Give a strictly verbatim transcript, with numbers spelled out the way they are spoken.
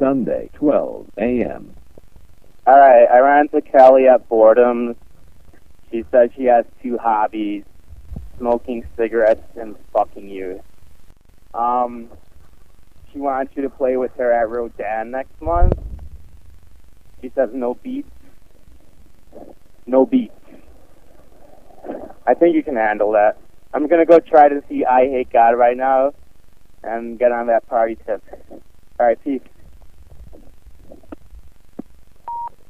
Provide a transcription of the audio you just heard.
Sunday, twelve a m Alright, I ran into Kelly at Boredoms. She said she has two hobbies, smoking cigarettes and fucking you. Um, she wants you to play with her at Rodin next month. She says no beats. No beats. I think you can handle that. I'm gonna go try to see I Hate God right now and get on that party tip. Alright, peace.